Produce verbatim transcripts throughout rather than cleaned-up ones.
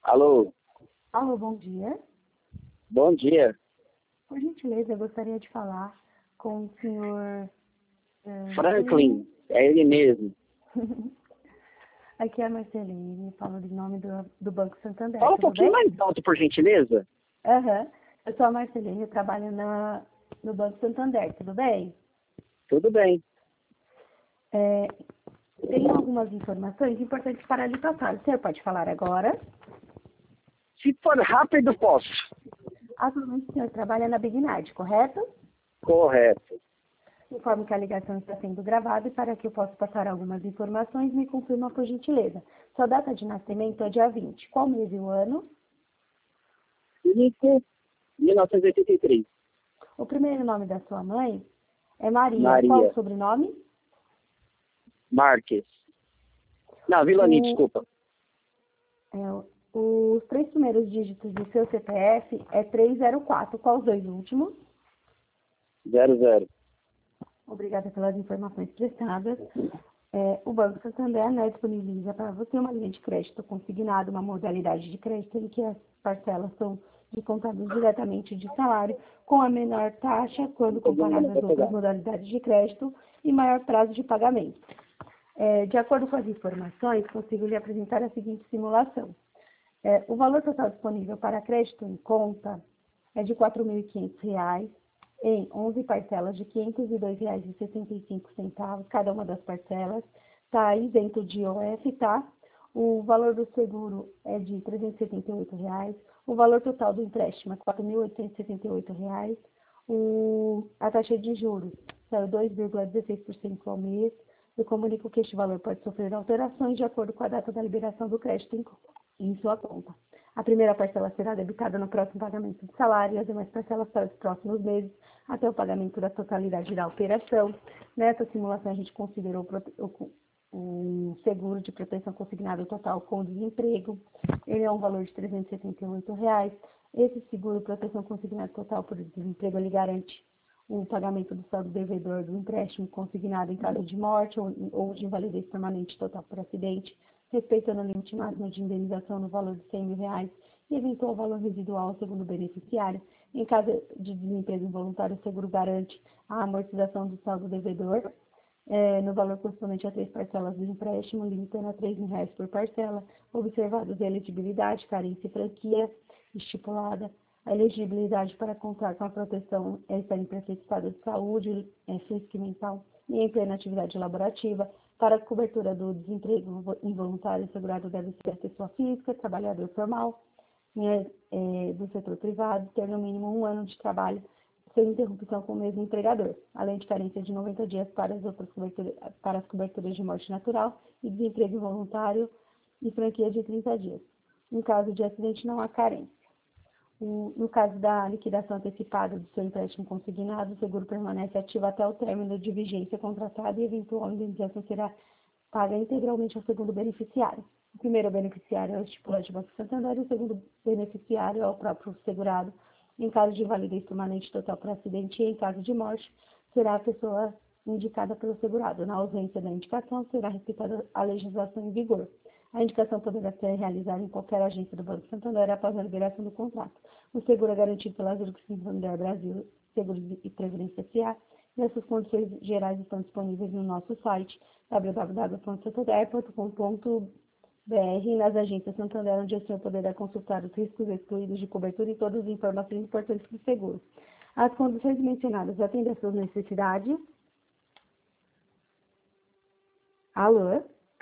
Alô, Alô, bom dia. bom dia. Por gentileza, eu gostaria de falar com o senhor... eh, Franklin, é ele mesmo. Aqui é a Marceline, falo em nome do, do Banco Santander, Fala um tudo pouquinho bem? mais alto, por gentileza. Aham. Eu sou a Marceline, eu trabalho na, no Banco Santander, tudo bem? Tudo bem. É, tenho algumas informações importantes para lhe passar. O senhor pode falar agora? Se for rápido, posso. Atualmente o senhor trabalha na Bignard, correto? Correto. Informo que a ligação está sendo gravada e para que eu possa passar algumas informações, me confirma por gentileza. Sua data de nascimento é dia vinte. Qual mês e o ano? cinco, mil novecentos e oitenta e três. O primeiro nome da sua mãe é Maria. Qual o Maria sobrenome? Marques. Não, Vilani, O, desculpa. é, os três primeiros dígitos do seu C P F é trezentos e quatro. Qual os dois últimos? Zero, zero. Obrigada pelas informações prestadas. É, o Banco Santander, né, disponibiliza para você uma linha de crédito consignado, uma modalidade de crédito em que as parcelas são descontadas diretamente de salário, com a menor taxa quando comparado às outras modalidades de crédito e maior prazo de pagamento. É, de acordo com as informações, consigo lhe apresentar a seguinte simulação. É, o valor total disponível para crédito em conta é de quatro mil e quinhentos reais, em onze parcelas de quinhentos e dois reais e sessenta e cinco centavos, cada uma das parcelas, está isento de I O F, tá? O valor do seguro é de trezentos e setenta e oito reais, o valor total do empréstimo é quatro mil oitocentos e sessenta e oito reais, o, a taxa de juros é dois vírgula dezesseis por cento ao mês. Eu comunico que este valor pode sofrer alterações de acordo com a data da liberação do crédito em, em sua conta. A primeira parcela será debitada no próximo pagamento do salário e as demais parcelas para os próximos meses, até o pagamento da totalidade da operação. Nessa simulação, a gente considerou o, o seguro de proteção consignado total com desemprego. Ele é um valor de trezentos e setenta e oito reais. Esse seguro de proteção consignado total por desemprego, ele garante o pagamento do saldo devedor do empréstimo consignado em caso de morte ou, ou de invalidez permanente total por acidente, respeitando o limite máximo de indenização no valor de cem mil reais e eventual valor residual segundo o beneficiário. Em caso de desemprego involuntário, o seguro garante a amortização do saldo devedor é, no valor correspondente a três parcelas do empréstimo, limitando a três mil reais por parcela, observados a elegibilidade, carência e franquia estipulada. A elegibilidade para contar com a proteção é estar em perfeito estado de saúde, é, física e mental e em plena atividade laborativa. Para a cobertura do desemprego involuntário, o segurado deve ser pessoa física, trabalhador formal, é, é, do setor privado, ter no mínimo um ano de trabalho sem interrupção com o mesmo empregador, além de carência de noventa dias para as outras coberturas, para as coberturas de morte natural e desemprego involuntário e franquia de trinta dias. Em caso de acidente, não há carência. No caso da liquidação antecipada do seu empréstimo consignado, o seguro permanece ativo até o término de vigência contratada e eventual indenização será paga integralmente ao segundo beneficiário. O primeiro beneficiário é o estipulado de Banco Santander e o segundo beneficiário é o próprio segurado. Em caso de invalidez permanente total por acidente e em caso de morte, será a pessoa indicada pelo segurado. Na ausência da indicação, será respeitada a legislação em vigor. A indicação poderá ser realizada em qualquer agência do Banco Santander após a liberação do contrato. O seguro é garantido pela Zurich Santander Brasil Seguros e Previdência S A e essas condições gerais estão disponíveis no nosso site w w w ponto santander ponto com ponto b r e nas agências Santander, onde o senhor poderá consultar os riscos excluídos de cobertura e todas as informações importantes do seguro. As condições mencionadas atendem às suas necessidades? Alô?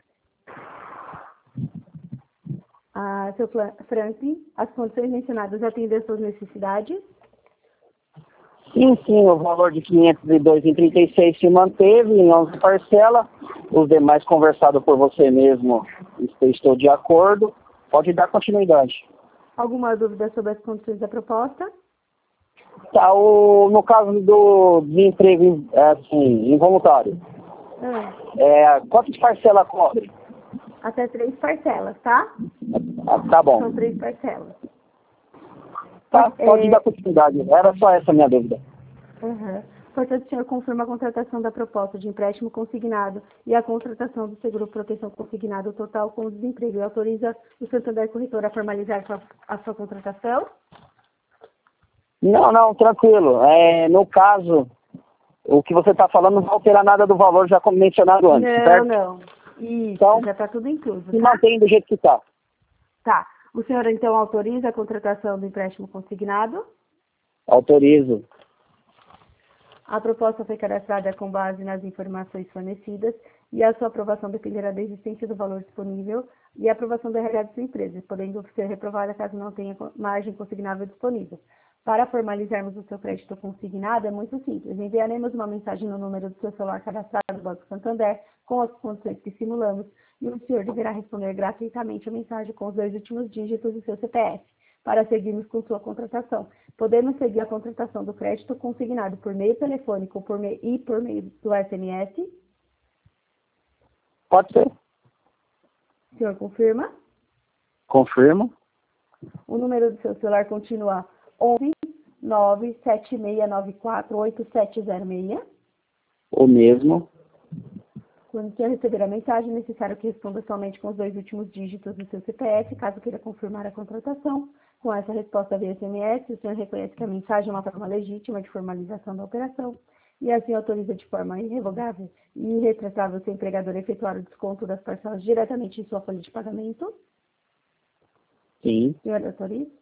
Ah, seu Franklin, as condições mencionadas atendem às suas necessidades? Sim, sim, o valor de quinhentos e dois vírgula trinta e seis se manteve em onze parcelas. Os demais conversado por você mesmo, estou de acordo. Pode dar continuidade. Alguma dúvida sobre as condições da proposta? Tá, o, no caso do desemprego assim, involuntário, Ah, é, quantas parcelas cobre? até três parcelas, tá? Ah, tá bom. São três parcelas. Tá, pode É, dar continuidade. Era só essa a minha dúvida. uhum. Portanto, o senhor confirma a contratação da proposta de empréstimo consignado e a contratação do seguro proteção consignado total com o desemprego e autoriza o Santander Corretor a formalizar a sua, a sua contratação? Não, não, tranquilo. É, no caso, o que você está falando não vai alterar nada do valor já como mencionado antes, Não, certo? não. Isso, Então, já está tudo incluso. se Tá? mantém do jeito que está. Tá. O senhor, então, autoriza a contratação do empréstimo consignado? Autorizo. A proposta foi cadastrada com base nas informações fornecidas e a sua aprovação dependerá da existência do valor disponível e a aprovação do R H de sua empresa, podendo ser reprovada caso não tenha margem consignável disponível. Para formalizarmos o seu crédito consignado, é muito simples. Enviaremos uma mensagem no número do seu celular cadastrado no Banco Santander com as condições que simulamos e o senhor deverá responder gratuitamente a mensagem com os dois últimos dígitos do seu C P F para seguirmos com sua contratação. Podemos seguir a contratação do crédito consignado por meio telefônico por meio, e por meio do S M S? Pode ser. O senhor confirma? Confirmo. O número do seu celular continua onze nove sete seis nove quatro oito sete zero seis. O mesmo. Quando o senhor receber a mensagem, é necessário que responda somente com os dois últimos dígitos do seu C P F, caso queira confirmar a contratação. Com essa resposta via S M S, o senhor reconhece que a mensagem é uma forma legítima de formalização da operação e assim autoriza de forma irrevogável e irretratável o seu empregador a efetuar o desconto das parcelas diretamente em sua folha de pagamento? Sim. O senhor autoriza?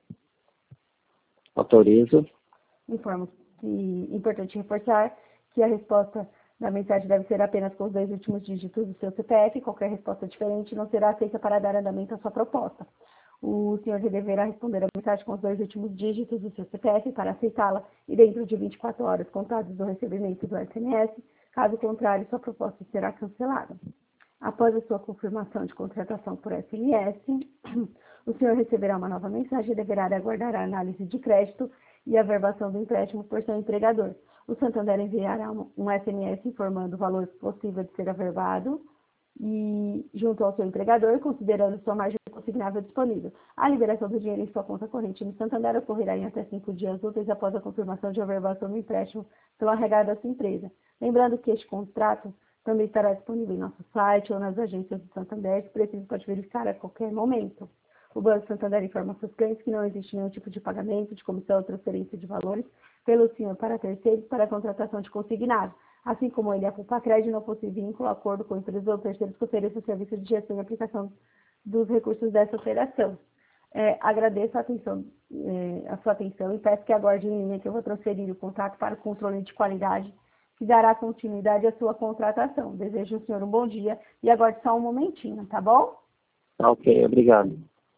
Autorizo. Informo que é importante reforçar que a resposta da mensagem deve ser apenas com os dois últimos dígitos do seu C P F. Qualquer resposta diferente não será aceita para dar andamento à sua proposta. O senhor deverá responder a mensagem com os dois últimos dígitos do seu C P F para aceitá-la e dentro de vinte e quatro horas contadas do recebimento do S M S. Caso contrário, sua proposta será cancelada. Após a sua confirmação de contratação por S M S, o senhor receberá uma nova mensagem e deverá aguardar a análise de crédito e a verbação do empréstimo por seu empregador. O Santander enviará um S M S informando o valor possível de ser averbado e junto ao seu empregador, considerando sua margem consignável disponível. A liberação do dinheiro em sua conta corrente no Santander ocorrerá em até cinco dias úteis após a confirmação de averbação do empréstimo pelo R H da sua empresa. Lembrando que este contrato também estará disponível em nosso site ou nas agências do Santander, se preciso pode verificar a qualquer momento. O Banco Santander informa seus clientes que não existe nenhum tipo de pagamento, de comissão ou transferência de valores pelo senhor para terceiros para a contratação de consignado, assim como ele, a Culpacred, não possui vínculo, acordo com empresas ou terceiros que ofereçam serviço de gestão e aplicação dos recursos dessa operação. É, agradeço a, atenção, é, a sua atenção e peço que aguarde em linha que eu vou transferir o contato para o controle de qualidade que dará continuidade à sua contratação. Desejo ao senhor um bom dia e aguarde só um momentinho, tá bom? Ok, obrigado.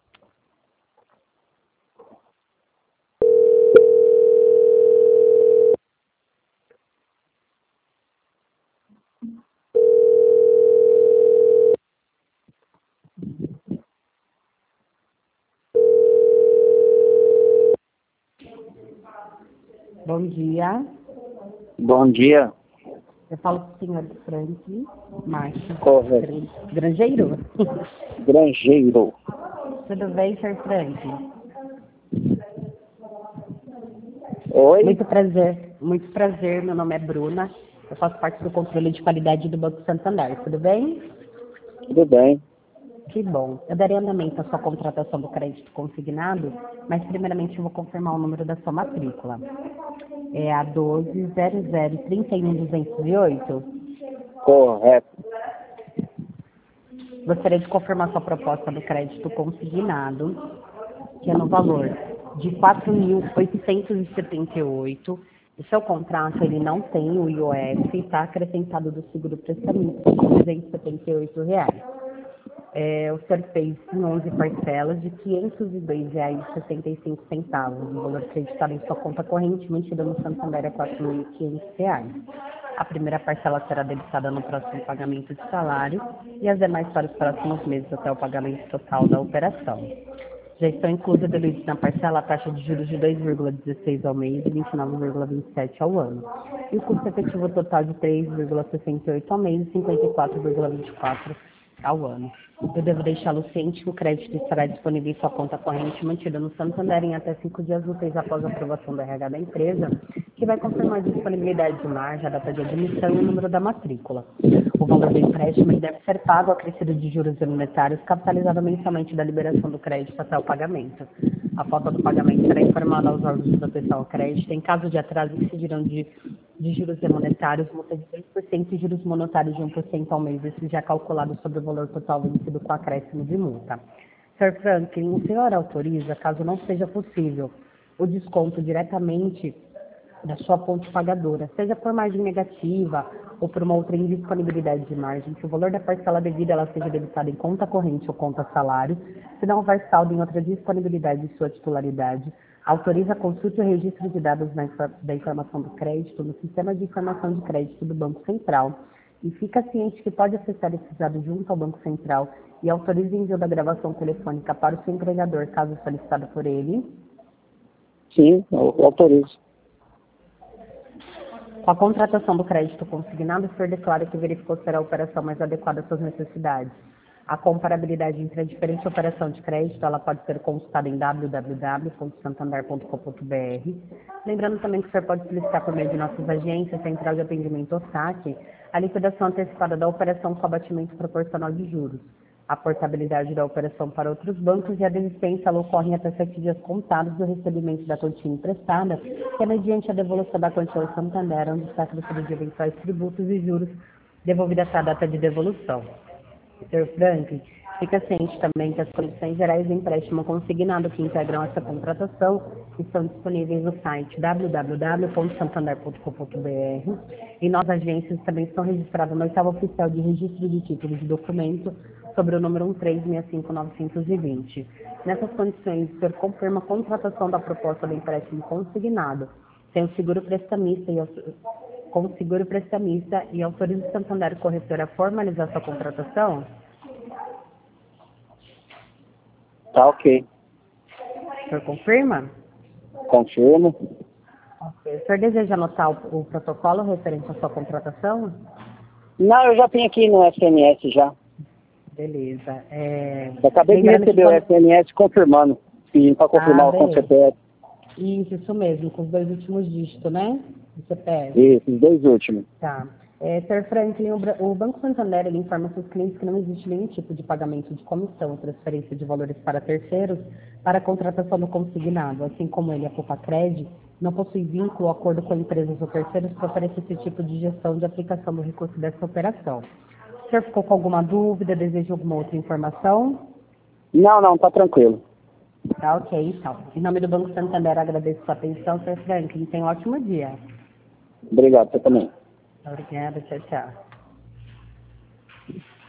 Bom dia. Bom dia. Eu falo com o senhor Frank Marques Correto. Grangeiro. Grangeiro. Tudo bem, senhor Frank? Oi? Muito prazer. Muito prazer. Meu nome é Bruna. Eu faço parte do controle de qualidade do Banco Santander. Tudo bem? Tudo bem. Que bom. Eu darei andamento à sua contratação do crédito consignado, mas primeiramente eu vou confirmar o número da sua matrícula. É a doze zero zero trinta e um duzentos e oito. Correto. Gostaria de confirmar sua proposta do crédito consignado, que é no valor de quatro mil oitocentos e setenta e oito. O seu contrato ele não tem o I O F, está acrescentado do seguro prestamento de trezentos e setenta e oito reais. É, o senhor fez em onze parcelas de quinhentos e dois reais e sessenta e cinco centavos. O valor acreditado em sua conta corrente, mantida no Santander, é quatro mil e quinhentos reais. A primeira parcela será debitada no próximo pagamento de salário e as demais para os próximos meses até o pagamento total da operação. Já estão inclusas diluídas na parcela a taxa de juros de dois vírgula dezesseis ao mês e vinte e nove vírgula vinte e sete ao ano. E o custo efetivo total de três vírgula sessenta e oito ao mês e cinquenta e quatro vírgula vinte e quatro ao ano. Eu devo deixá-lo ciente que o crédito estará disponível em sua conta corrente mantida no Santander em até cinco dias úteis após a aprovação do R H da empresa, que vai confirmar a disponibilidade de margem, a data de admissão e o número da matrícula. O valor do empréstimo ele deve ser pago acrescido de juros monetários capitalizado mensalmente da liberação do crédito até o pagamento. A falta do pagamento será informada aos órgãos de proteção ao crédito. Em caso de atraso, incidirão de, de juros monetários, multa de três por cento e juros monetários de um por cento ao mês, esse já é calculado sobre o valor total vencido com acréscimo de multa. senhor Franklin, o senhor autoriza, caso não seja possível, o desconto diretamente da sua ponte pagadora, seja por margem negativa ou por uma outra indisponibilidade de margem, que o valor da parcela devida ela seja debitada em conta corrente ou conta salário, se não houver saldo em outra disponibilidade de sua titularidade, autoriza a consulta e o registro de dados na, da informação do crédito no Sistema de Informação de Crédito do Banco Central e fica ciente que pode acessar esses dados junto ao Banco Central e autoriza o envio da gravação telefônica para o seu empregador, caso solicitado por ele. Sim, eu autorizo. Com a contratação do crédito consignado, o senhor declara que verificou ser a operação mais adequada às suas necessidades. A comparabilidade entre a diferente operação de crédito, ela pode ser consultada em w w w ponto santander ponto com ponto b r. Lembrando também que o senhor pode solicitar por meio de nossas agências, Central de Atendimento ou saque, a liquidação antecipada da operação com abatimento proporcional de juros. A portabilidade da operação para outros bancos e a desistência ela ocorre até sete dias contados do recebimento da quantia emprestada, que é mediante a devolução da quantia ao Santander, onde está acrescido de eventuais tributos e juros devolvida até a data de devolução. senhor Franklin, fica ciente também que as condições gerais do empréstimo consignado que integram essa contratação estão disponíveis no site w w w ponto santander ponto com ponto b r e nossas agências também estão registradas no oitavo oficial de registro de títulos de documento sobre o número um três seis cinco nove dois zero. Nessas condições, o senhor confirma a contratação da proposta do empréstimo consignado, sem o seguro prestamista e com o seguro prestamista e autoriza o Santander Corretora a formalizar sua contratação? Tá ok. O senhor confirma? Confirmo. Ok. O senhor deseja anotar o, o protocolo referente à sua contratação? Não, eu já tenho aqui no S M S já. Beleza. É... Eu acabei de receber quando... o S M S confirmando. Pedindo para confirmar ah, o C P F. Isso, isso mesmo, com os dois últimos dígitos, né? Do C P F. Isso, os dois últimos. Tá. É, senhor Franklin, o, o Banco Santander ele informa seus clientes que não existe nenhum tipo de pagamento de comissão ou transferência de valores para terceiros para a contratação do consignado, assim como ele, a Copacred, não possui vínculo ou acordo com empresas ou terceiros para oferecer esse tipo de gestão de aplicação do recurso dessa operação. O senhor ficou com alguma dúvida, deseja alguma outra informação? Não, não, tá tranquilo. Tá ok, então. Em nome do Banco Santander, agradeço a sua atenção, senhor Franklin. Tenha um ótimo dia. Obrigado, você também. Obrigada, tchau, tchau.